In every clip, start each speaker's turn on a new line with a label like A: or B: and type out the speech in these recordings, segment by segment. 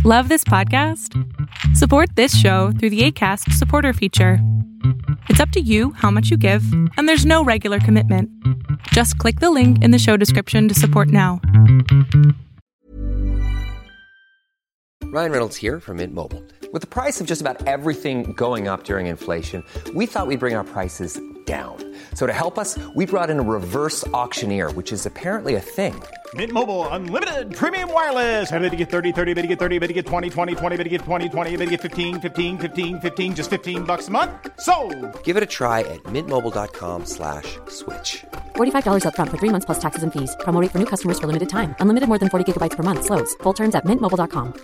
A: Love this podcast? Support this show through the Acast supporter feature. It's up to you how much you give, and there's no regular commitment. Just click the link in the show description to support now.
B: Ryan Reynolds here from Mint Mobile. With the price of just about everything going up during inflation, we thought we'd bring our prices down. So to help us, we brought in a reverse auctioneer, which is apparently a thing.
C: Mint Mobile Unlimited Premium Wireless. How to get 30, 30, bit to get 30, bit to get 20, 20, 20, bit to get 20, 20, bit to get 15, 15, 15, 15, just $15 a month? Sold!
B: Give it a try at mintmobile.com/switch.
D: $45 up front for 3 months plus taxes and fees. Promo rate for new customers for limited time. Unlimited more than 40 gigabytes per month. Slows full terms at mintmobile.com.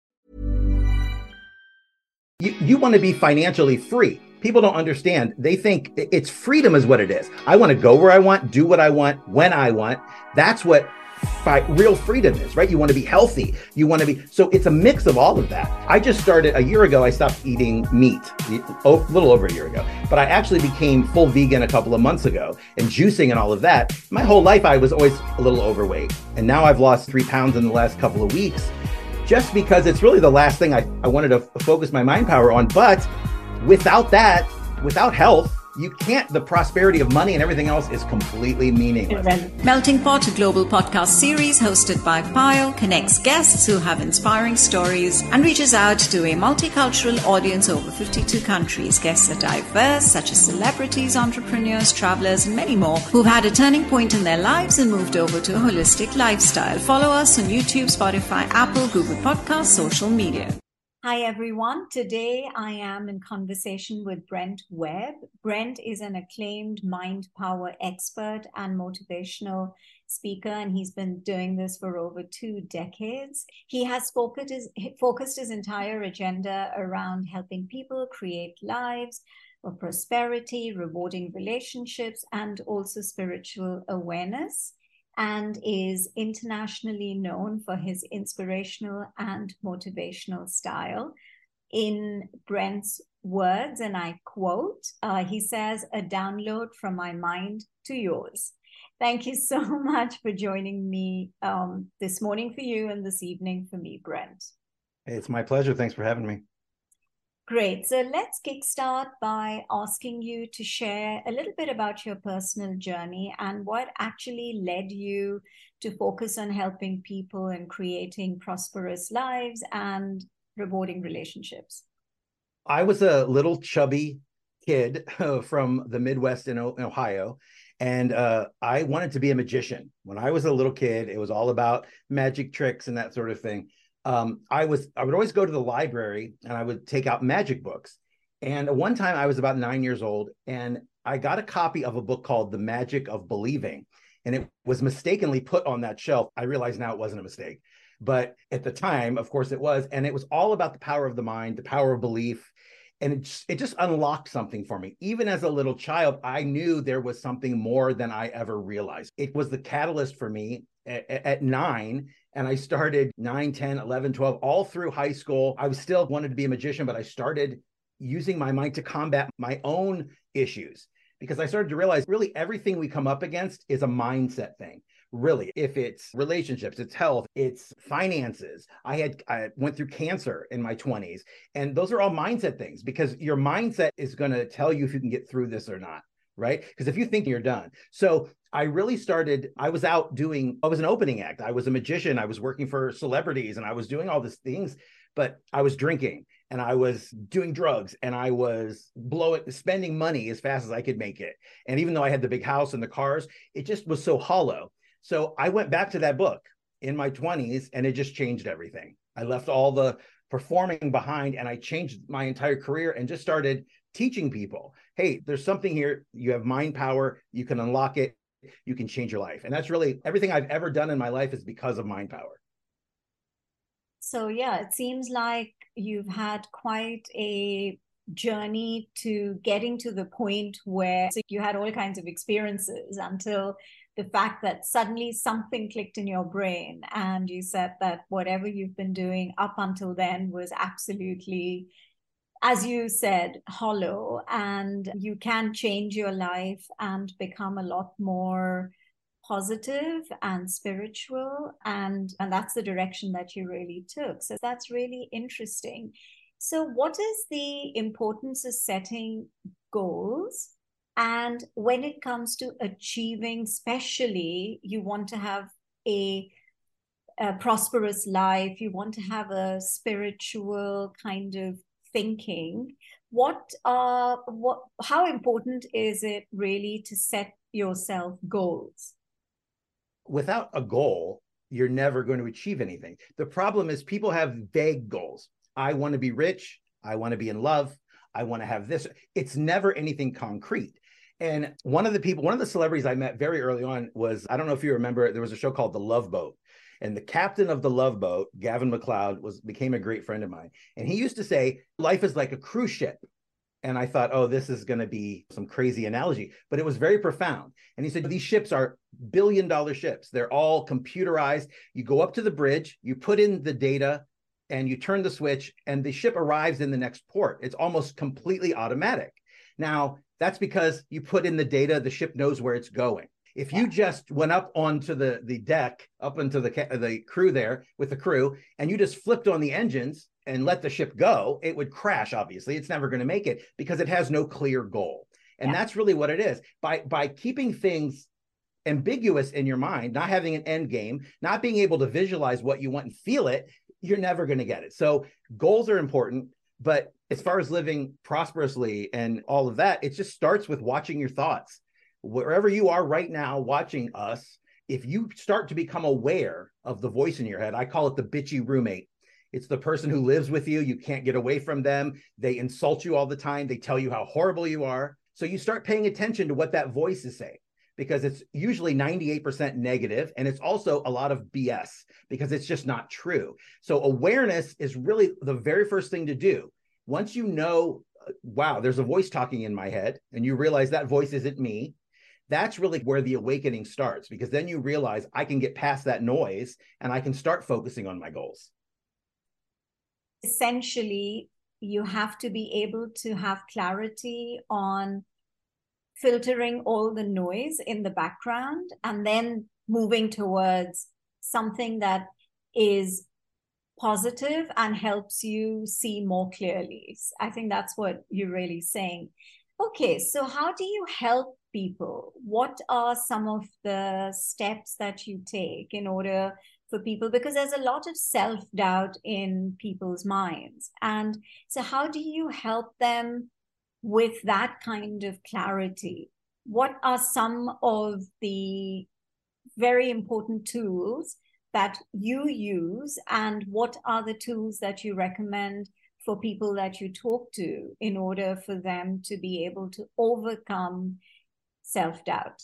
E: You want to be financially free. People don't understand. They think it's freedom is what it is. I want to go where I want, do what I want, when I want. That's what real freedom is, right? You want to be healthy. You want to be, so it's a mix of all of that. I just started a year ago. I stopped eating meat a little over a year ago, but I actually became full vegan a couple of months ago, and juicing and all of that. My whole life, I was always a little overweight. And now I've lost 3 pounds in the last couple of weeks, just because it's really the last thing I wanted to focus my mind power on. But without that, without health, you can't, the prosperity of money and everything else is completely meaningless.
F: Melting Pot, a global podcast series hosted by Pyle, connects guests who have inspiring stories and reaches out to a multicultural audience over 52 countries. Guests are diverse, such as celebrities, entrepreneurs, travelers, and many more who've had a turning point in their lives and moved over to a holistic lifestyle. Follow us on YouTube, Spotify, Apple, Google Podcasts, social media.
G: Hi, everyone. Today, I am in conversation with Brent Webb. Brent is an acclaimed mind power expert and motivational speaker, and he's been doing this for over 2 decades. He has focused his entire agenda around helping people create lives of prosperity, rewarding relationships, and also spiritual awareness, and is internationally known for his inspirational and motivational style. In Brent's words, and I quote, he says, "A download from my mind to yours." Thank you so much for joining me this morning for you and this evening for me, Brent.
E: It's my pleasure. Thanks for having me.
G: Great. So let's kickstart by asking you to share a little bit about your personal journey and what actually led you to focus on helping people and creating prosperous lives and rewarding relationships.
E: I was a little chubby kid from the Midwest in Ohio, and I wanted to be a magician. When I was a little kid, it was all about magic tricks and that sort of thing. I would always go to the library and I would take out magic books. And one time I was about 9 years old and I got a copy of a book called The Magic of Believing. And it was mistakenly put on that shelf. I realize now it wasn't a mistake, but at the time, of course it was. And it was all about the power of the mind, the power of belief. And it just unlocked something for me. Even as a little child, I knew there was something more than I ever realized. It was the catalyst for me at 9. And I started 9, 10, 11, 12, all through high school. I was still wanted to be a magician, but I started using my mind to combat my own issues because I started to realize really everything we come up against is a mindset thing. Really, if it's relationships, it's health, it's finances. I went through cancer in my 20s, and those are all mindset things because your mindset is going to tell you if you can get through this or not. Right? Because if you think you're done. So I really started, I was an opening act. I was a magician. I was working for celebrities and I was doing all these things, but I was drinking and I was doing drugs and I was spending money as fast as I could make it. And even though I had the big house and the cars, it just was so hollow. So I went back to that book in my 20s and it just changed everything. I left all the performing behind and I changed my entire career and just started teaching people, hey, there's something here. You have mind power. You can unlock it. You can change your life. And that's really everything I've ever done in my life is because of mind power.
G: So yeah, it seems like you've had quite a journey to getting to the point where you had all kinds of experiences until the fact that suddenly something clicked in your brain and you said that whatever you've been doing up until then was absolutely, as you said, hollow, and you can change your life and become a lot more positive and spiritual, and that's the direction that you really took. So that's really interesting. So what is the importance of setting goals? And when it comes to achieving, especially, you want to have a prosperous life, you want to have a spiritual kind of thinking, how important is it really to set yourself goals?
E: Without a goal, you're never going to achieve anything. The problem is people have vague goals. I want to be rich. I want to be in love. I want to have this. It's never anything concrete. And one of the celebrities I met very early on was, I don't know if you remember, there was a show called The Love Boat. And the captain of the Love Boat, Gavin MacLeod, became a great friend of mine. And he used to say, life is like a cruise ship. And I thought, oh, this is going to be some crazy analogy, but it was very profound. And he said, these ships are billion-dollar ships. They're all computerized. You go up to the bridge, you put in the data, and you turn the switch, and the ship arrives in the next port. It's almost completely automatic. Now, that's because you put in the data, the ship knows where it's going. If you just went up onto the deck, up into the crew there with the crew, and you just flipped on the engines and let the ship go, it would crash, obviously. It's never going to make it because it has no clear goal. And that's really what it is. By keeping things ambiguous in your mind, not having an end game, not being able to visualize what you want and feel it, you're never going to get it. So goals are important. But as far as living prosperously and all of that, it just starts with watching your thoughts. Wherever you are right now watching us, if you start to become aware of the voice in your head, I call it the bitchy roommate. It's the person who lives with you. You can't get away from them. They insult you all the time. They tell you how horrible you are. So you start paying attention to what that voice is saying, because it's usually 98% negative, and it's also a lot of BS because it's just not true. So awareness is really the very first thing to do. Once you know, wow, there's a voice talking in my head, and you realize that voice isn't me, that's really where the awakening starts, because then you realize I can get past that noise and I can start focusing on my goals.
G: Essentially, you have to be able to have clarity on filtering all the noise in the background and then moving towards something that is positive and helps you see more clearly. I think that's what you're really saying. Okay, so how do you help people? What are some of the steps that you take in order for people? Because there's a lot of self-doubt in people's minds. And so how do you help them with that kind of clarity? What are some of the very important tools that you use, and what are the tools that you recommend for people that you talk to in order for them to be able to overcome self-doubt?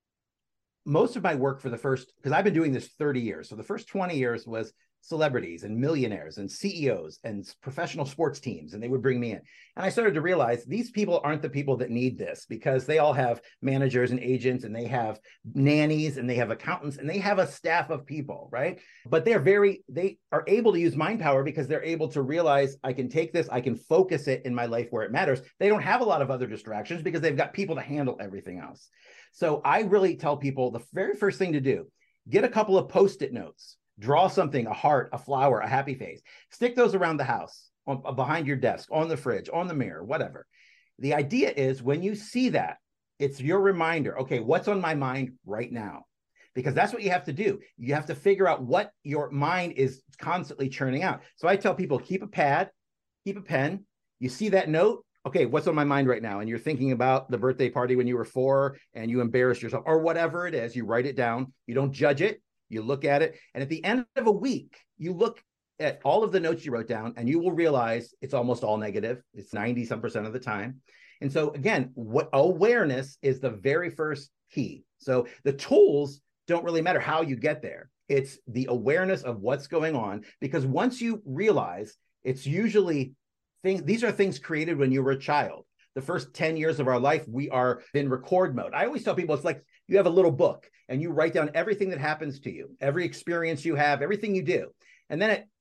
E: Most of my work because I've been doing this 30 years. So the first 20 years was celebrities and millionaires and CEOs and professional sports teams, and they would bring me in. And I started to realize these people aren't the people that need this, because they all have managers and agents, and they have nannies, and they have accountants, and they have a staff of people, right? But they are able to use mind power because they're able to realize, I can take this, I can focus it in my life where it matters. They don't have a lot of other distractions because they've got people to handle everything else. So I really tell people the very first thing to do, get a couple of Post-it notes. Draw something, a heart, a flower, a happy face. Stick those around the house, behind your desk, on the fridge, on the mirror, whatever. The idea is when you see that, it's your reminder, okay, what's on my mind right now? Because that's what you have to do. You have to figure out what your mind is constantly churning out. So I tell people, keep a pad, keep a pen. You see that note? Okay, what's on my mind right now? And you're thinking about the birthday party when you were 4 and you embarrassed yourself, or whatever it is. You write it down. You don't judge it. You look at it, and at the end of a week, you look at all of the notes you wrote down, and you will realize it's almost all negative. It's 90% of the time. And so again, what awareness is the very first key. So the tools don't really matter how you get there. It's the awareness of what's going on, because once you realize, it's usually these are things created when you were a child. The first 10 years of our life, we are in record mode. I always tell people, it's like you have a little book and you write down everything that happens to you, every experience you have, everything you do. And then at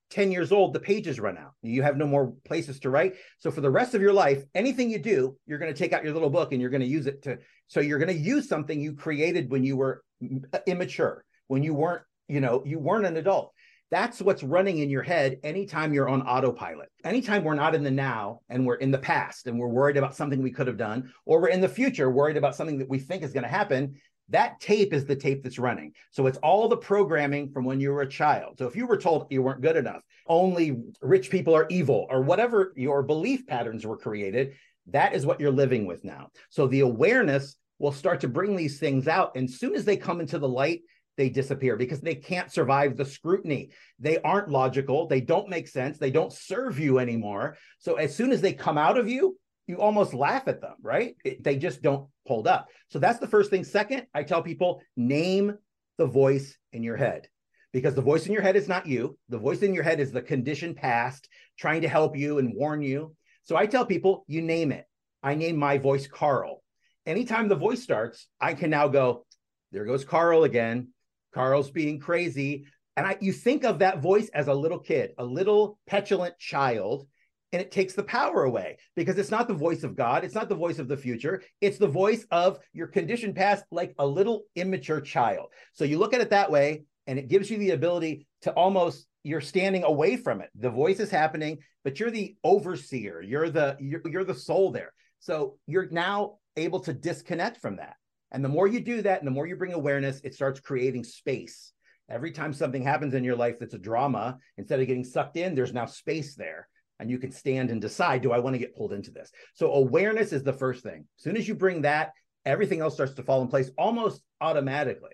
E: 10 years old, the pages run out. You have no more places to write. So for the rest of your life, anything you do, you're going to take out your little book and you're going to use it so you're going to use something you created when you were immature, when you weren't an adult. That's what's running in your head anytime you're on autopilot. Anytime we're not in the now and we're in the past and we're worried about something we could have done, or we're in the future worried about something that we think is going to happen, that tape is the tape that's running. So it's all the programming from when you were a child. So if you were told you weren't good enough, only rich people are evil, or whatever your belief patterns were created, that is what you're living with now. So the awareness will start to bring these things out. And as soon as they come into the light, they disappear because they can't survive the scrutiny. They aren't logical. They don't make sense. They don't serve you anymore. So as soon as they come out of you, you almost laugh at them, right? They just don't hold up. So that's the first thing. Second, I tell people, name the voice in your head, because the voice in your head is not you. The voice in your head is the conditioned past trying to help you and warn you. So I tell people, you name it. I name my voice Carl. Anytime the voice starts, I can now go, there goes Carl again. Carl's being crazy. And you think of that voice as a little kid, a little petulant child, and it takes the power away because it's not the voice of God. It's not the voice of the future. It's the voice of your conditioned past, like a little immature child. So you look at it that way, and it gives you the ability to you're standing away from it. The voice is happening, but you're the overseer. You're the soul there. So you're now able to disconnect from that. And the more you do that, and the more you bring awareness, it starts creating space. Every time something happens in your life that's a drama, instead of getting sucked in, there's now space there. And you can stand and decide, do I want to get pulled into this? So awareness is the first thing. As soon as you bring that, everything else starts to fall in place almost automatically.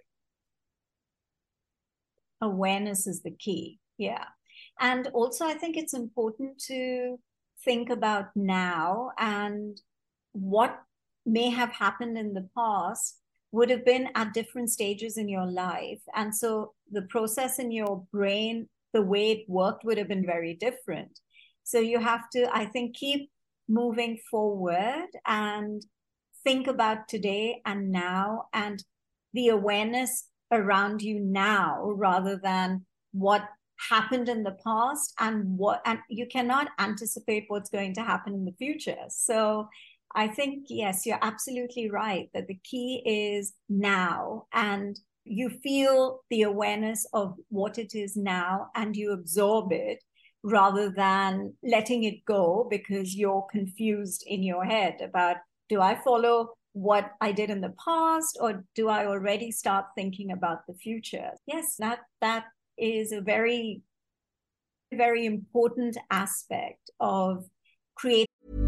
G: Awareness is the key. Yeah. And also, I think it's important to think about now, and what may have happened in the past would have been at different stages in your life. And so the process in your brain, the way it worked, would have been very different. So you have to, I think, keep moving forward and think about today and now, and the awareness around you now, rather than what happened in the past and you cannot anticipate what's going to happen in the future. So I think, yes, you're absolutely right that the key is now, and you feel the awareness of what it is now and you absorb it, rather than letting it go because you're confused in your head about, do I follow what I did in the past, or do I already start thinking about the future? Yes, that is a very, very important aspect of creating.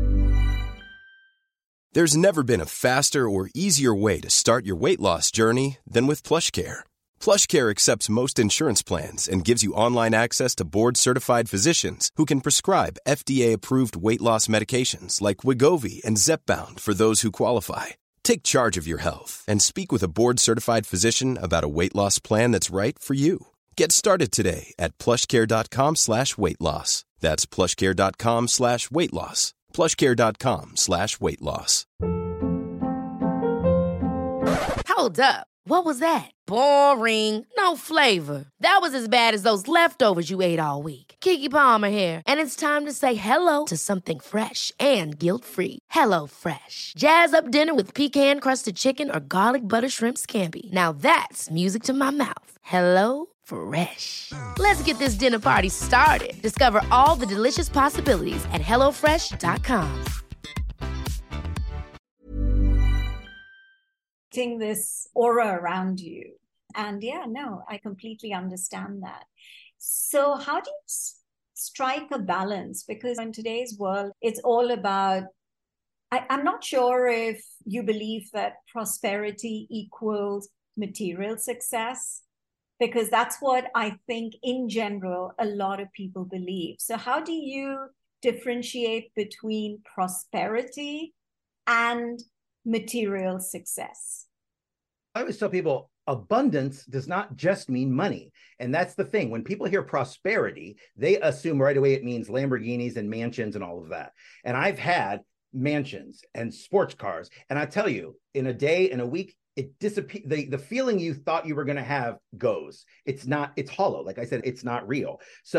H: There's never been a faster or easier way to start your weight loss journey than with PlushCare. PlushCare accepts most insurance plans and gives you online access to board-certified physicians who can prescribe FDA-approved weight loss medications like Wegovy and Zepbound for those who qualify. Take charge of your health and speak with a board-certified physician about a weight loss plan that's right for you. Get started today at plushcare.com/weight-loss. That's plushcare.com/weight-loss. plushcare.com/weight-loss.
I: Hold up. What was that? Boring. No flavor. That was as bad as those leftovers you ate all week. Keke Palmer here, and it's time to say hello to something fresh and guilt-free. Hello Fresh. Jazz up dinner with pecan-crusted chicken or garlic butter shrimp scampi. Now that's music to my mouth. Hello Fresh. Let's get this dinner party started. Discover all the delicious possibilities at HelloFresh.com.
G: This aura around you. And yeah, no, I completely understand that. So how do you strike a balance? Because in today's world, it's all about, I'm not sure if you believe that prosperity equals material success, because that's what I think in general, a lot of people believe. So how do you differentiate between prosperity and material success?
E: I always tell people abundance does not just mean money. And that's the thing. When people hear prosperity, they assume right away it means Lamborghinis and mansions and all of that. And I've had mansions and sports cars. And I tell you, in a day, in a week, it disappears. The feeling you thought you were going to have goes. It's not, it's hollow. Like I said, it's not real. So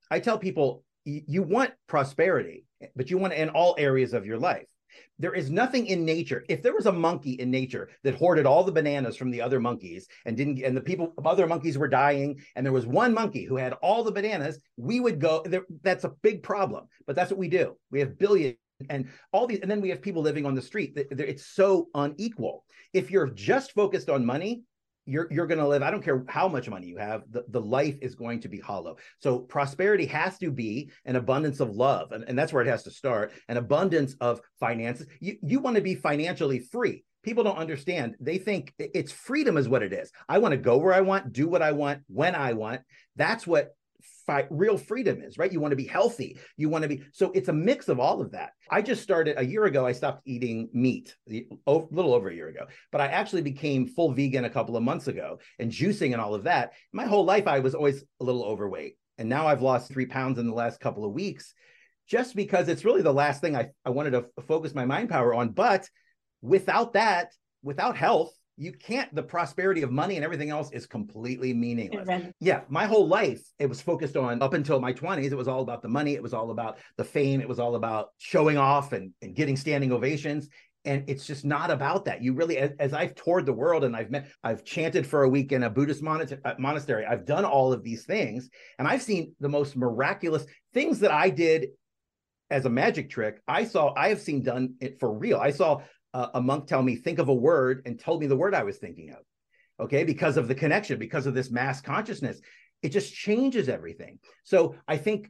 E: I tell people, you want prosperity, but you want it in all areas of your life. There is nothing in nature. If there was a monkey in nature that hoarded all the bananas from the other monkeys and the other monkeys were dying, and there was one monkey who had all the bananas, we would go there. That's a big problem, but that's what we do. We have billions and all these, and then we have people living on the street. It's so unequal. If you're just focused on money, you're going to live, I don't care how much money you have, the life is going to be hollow. So prosperity has to be an abundance of love. And that's where it has to start, an abundance of finances. You want to be financially free. People don't understand. They think it's freedom is what it is. I want to go where I want, do what I want, when I want. That's what real freedom is, right? You want to be healthy. You want to be, so it's a mix of all of that. I just started a year ago. I stopped eating meat a little over a year ago, but I actually became full vegan a couple of months ago, and juicing and all of that. My whole life, I was always a little overweight. And now I've lost 3 pounds in the last couple of weeks, just because it's really the last thing I wanted to focus my mind power on. But without that, without health, you can't, the prosperity of money and everything else is completely meaningless. Yeah, my whole life, it was focused on, up until my 20s, it was all about the money. It was all about the fame. It was all about showing off and getting standing ovations. And it's just not about that. You really, as I've toured the world and I've chanted for a week in a Buddhist monastery, I've done all of these things, and I've seen the most miraculous things that I did as a magic trick. I have seen done it for real. I saw a monk tell me, think of a word, and told me the word I was thinking of. Okay. Because of the connection, because of this mass consciousness, it just changes everything. So I think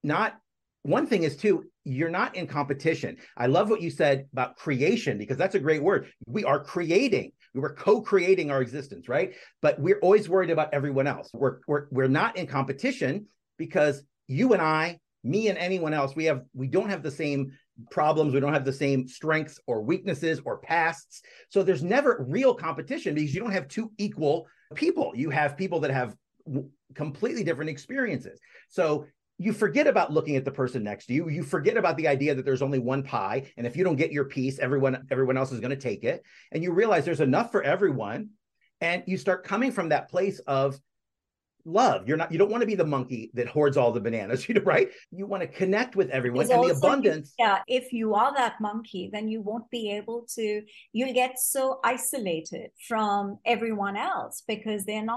E: one thing is too, you're not in competition. I love what you said about creation, because that's a great word. We are creating. We were co-creating our existence, right? But we're always worried about everyone else. We're not in competition, because you and I, me and anyone else, we don't have the same problems. We don't have the same strengths or weaknesses or pasts. So there's never real competition, because you don't have two equal people. You have people that have completely different experiences. So you forget about looking at the person next to you. You forget about the idea that there's only one pie, and if you don't get your piece, everyone else is going to take it. And you realize there's enough for everyone. And you start coming from that place of love. You don't want to be the monkey that hoards all the bananas, right? You want to connect with everyone, and the abundance.
G: If you are that monkey, then you won't be able to, you'll get so isolated from everyone else, because then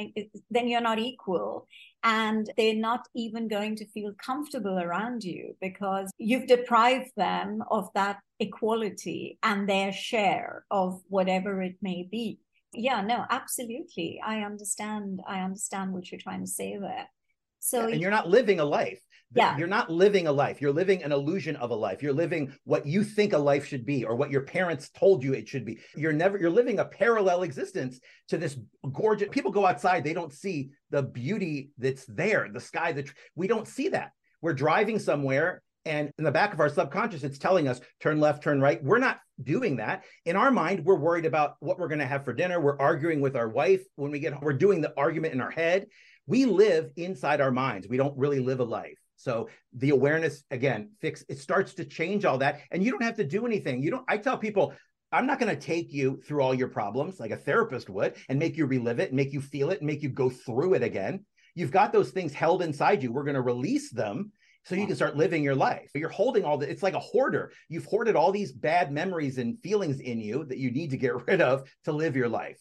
G: you're not equal, and they're not even going to feel comfortable around you, because you've deprived them of that equality and their share of whatever it may be. Yeah, no, absolutely. I understand what you're trying to say there. So,
E: and you're not living a life. You're not living a life. You're living an illusion of a life. You're living what you think a life should be, or what your parents told you it should be. You're living a parallel existence to this gorgeous. People go outside, they don't see the beauty that's there, the sky, we don't see that. We're driving somewhere, and in the back of our subconscious, it's telling us, turn left, turn right. We're not doing that. In our mind, we're worried about what we're going to have for dinner. We're arguing with our wife when we get home. We're doing the argument in our head. We live inside our minds. We don't really live a life. So the awareness, again, it starts to change all that. And you don't have to do anything. I tell people, I'm not going to take you through all your problems like a therapist would and make you relive it and make you feel it and make you go through it again. You've got those things held inside you. We're going to release them, so you can start living your life. You're holding it's like a hoarder. You've hoarded all these bad memories and feelings in you that you need to get rid of to live your life.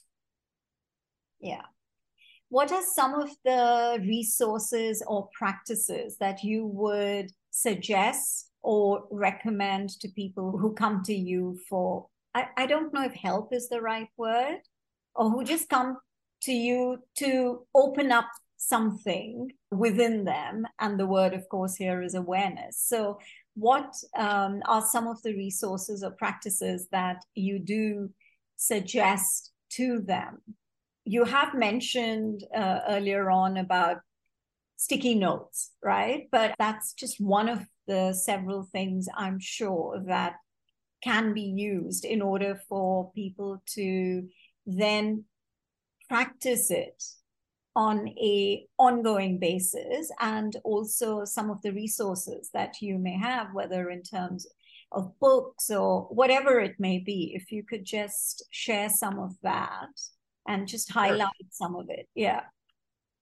G: Yeah. What are some of the resources or practices that you would suggest or recommend to people who come to you for, I don't know if help is the right word, or who just come to you to open up something within them? And the word, of course, here is awareness. So what are some of the resources or practices that you do suggest to them? You have mentioned earlier on about sticky notes, right? But that's just one of the several things, I'm sure, that can be used in order for people to then practice it on a ongoing basis. And also some of the resources that you may have, whether in terms of books or whatever it may be, if you could just share some of that and just highlight some of it. Yeah.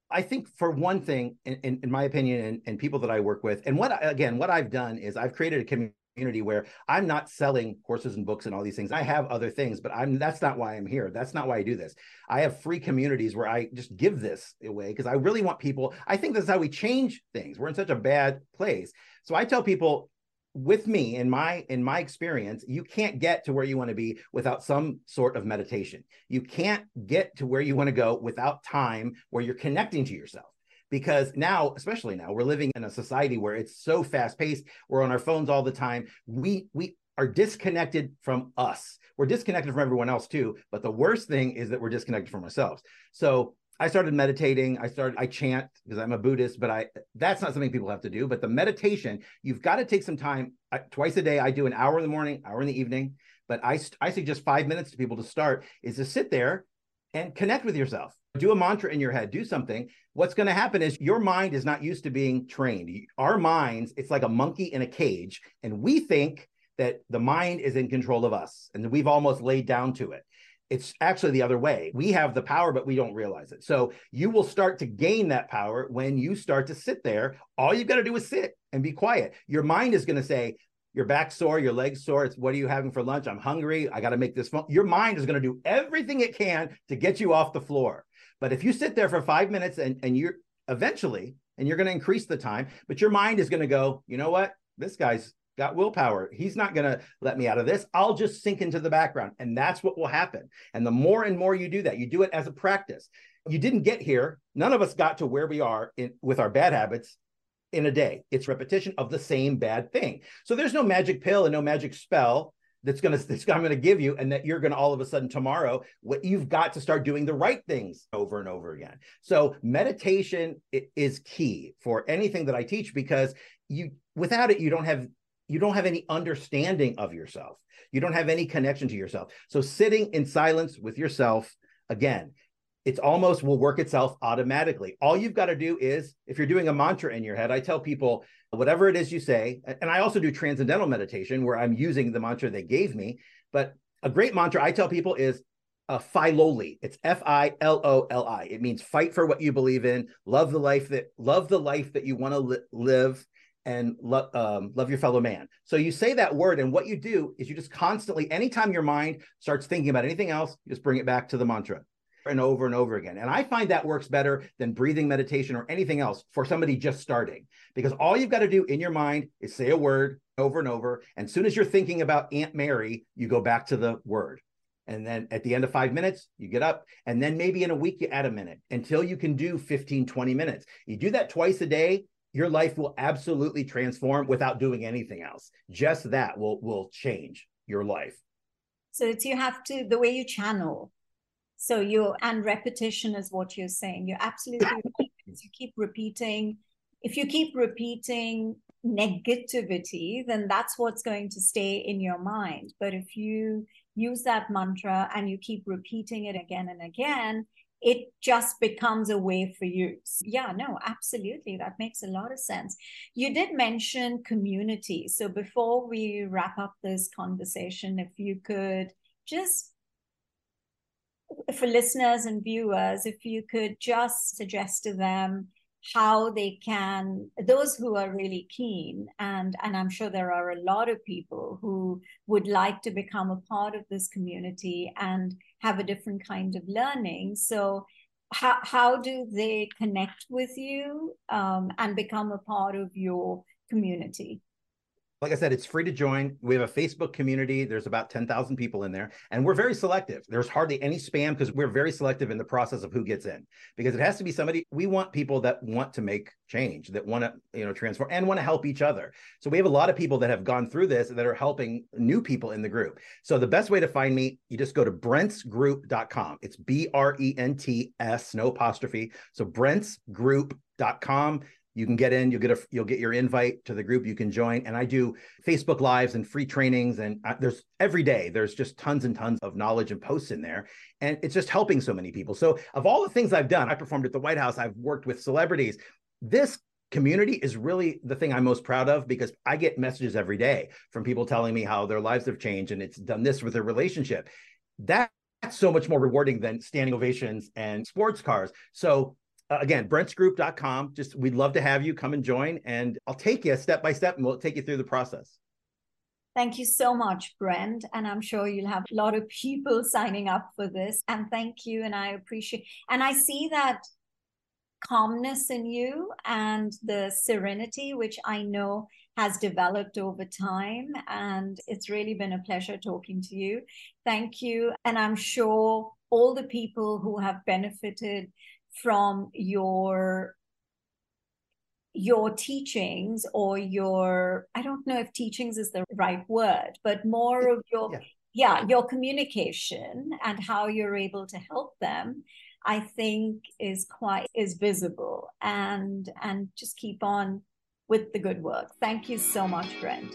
E: I think for one thing, in my opinion, and people that I work with, and what I've done is I've created a community where I'm not selling courses and books and all these things. I have other things, but that's not why I'm here. That's not why I do this. I have free communities where I just give this away because I really want people. I think that's how we change things. We're in such a bad place. So I tell people, with me, in my experience, you can't get to where you want to be without some sort of meditation. You can't get to where you want to go without time where you're connecting to yourself. Because now, especially now, we're living in a society where it's so fast paced. We're on our phones all the time. We are disconnected from us. We're disconnected from everyone else too. But the worst thing is that we're disconnected from ourselves. So I started meditating. I chant because I'm a Buddhist, but that's not something people have to do. But the meditation, you've got to take some time. Twice a day, I do an hour in the morning, hour in the evening. But I suggest 5 minutes to people to start is to sit there and connect with yourself. Do a mantra in your head, do something. What's going to happen is your mind is not used to being trained. Our minds, it's like a monkey in a cage. And we think that the mind is in control of us and we've almost laid down to it. It's actually the other way. We have the power, but we don't realize it. So you will start to gain that power when you start to sit there. All you've got to do is sit and be quiet. Your mind is going to say, your back's sore, your leg's sore. It's what are you having for lunch? I'm hungry. I got to make this phone. Your mind is going to do everything it can to get you off the floor. But if you sit there for 5 minutes and you're eventually, and you're going to increase the time, but your mind is going to go, you know what? This guy's got willpower. He's not going to let me out of this. I'll just sink into the background. And that's what will happen. And the more and more you do that, you do it as a practice. You didn't get here. None of us got to where we are with our bad habits in a day. It's repetition of the same bad thing. So there's no magic pill and no magic spell that's I'm going to give you, and that you're going to all of a sudden tomorrow, what you've got to start doing the right things over and over again. So meditation is key for anything that I teach, because without it, you don't have any understanding of yourself. You don't have any connection to yourself. So sitting in silence with yourself, again, it's almost will work itself automatically. All you've got to do is, if you're doing a mantra in your head, I tell people, whatever it is you say, and I also do transcendental meditation where I'm using the mantra they gave me, but a great mantra I tell people is Philoli. It's F-I-L-O-L-I. It means fight for what you believe in, love the life that you want to live, and love your fellow man. So you say that word, and what you do is you just constantly, anytime your mind starts thinking about anything else, you just bring it back to the mantra and over again. And I find that works better than breathing meditation or anything else for somebody just starting, because all you've got to do in your mind is say a word over and over. And as soon as you're thinking about Aunt Mary, you go back to the word. And then at the end of 5 minutes, you get up, and then maybe in a week, you add a minute until you can do 15, 20 minutes. You do that twice a day, your life will absolutely transform without doing anything else. Just that will change your life.
G: So it's the way you channel. So and repetition is what you're saying. You're absolutely right. You keep repeating. If you keep repeating negativity, then that's what's going to stay in your mind. But if you use that mantra and you keep repeating it again and again, it just becomes a way for you. Yeah, no, absolutely. That makes a lot of sense. You did mention community. So before we wrap up this conversation, if you could just, for listeners and viewers, if you could just suggest to them how they can, those who are really keen, and I'm sure there are a lot of people who would like to become a part of this community and have a different kind of learning. So how do they connect with you and become a part of your community?
E: Like I said, it's free to join. We have a Facebook community. There's about 10,000 people in there, and we're very selective. There's hardly any spam because we're very selective in the process of who gets in, because it has to be somebody. We want people that want to make change, that want to, transform and want to help each other. So we have a lot of people that have gone through this that are helping new people in the group. So the best way to find me, you just go to brentsgroup.com. It's BRENTS, no apostrophe. So brentsgroup.com. You can get in, you'll get your invite to the group, you can join. And I do Facebook Lives and free trainings. And there's every day, there's just tons and tons of knowledge and posts in there. And it's just helping so many people. So of all the things I've done, I performed at the White House, I've worked with celebrities. This community is really the thing I'm most proud of, because I get messages every day from people telling me how their lives have changed and it's done this with their relationship. That's so much more rewarding than standing ovations and sports cars. So again, brentsgroup.com. Just, we'd love to have you come and join, and I'll take you step by step and we'll take you through the process.
G: Thank you so much, Brent. And I'm sure you'll have a lot of people signing up for this. And thank you. And I appreciate, and I see that calmness in you and the serenity, which I know has developed over time. And it's really been a pleasure talking to you. Thank you. And I'm sure all the people who have benefited from your teachings, or I don't know if teachings is the right word, but more of your communication and how you're able to help them, I think is visible, and just keep on with the good work. Thank you so much, Brent.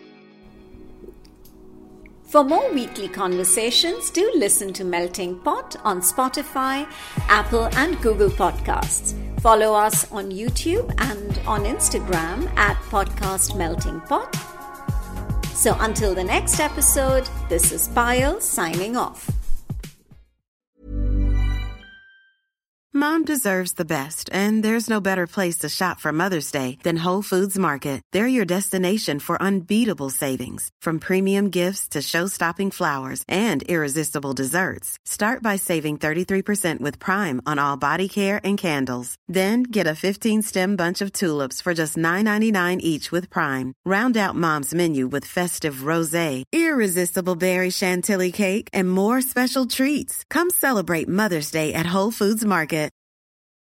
G: For more weekly conversations, do listen to Melting Pot on Spotify, Apple, and Google Podcasts. Follow us on YouTube and on Instagram at Podcast Melting Pot. So until the next episode, this is Payal signing off.
J: Mom deserves the best, and there's no better place to shop for Mother's Day than Whole Foods Market. They're your destination for unbeatable savings, from premium gifts to show-stopping flowers and irresistible desserts. Start by saving 33% with Prime on all body care and candles. Then get a 15-stem bunch of tulips for just $9.99 each with Prime. Round out Mom's menu with festive rosé, irresistible berry chantilly cake, and more special treats. Come celebrate Mother's Day at Whole Foods Market.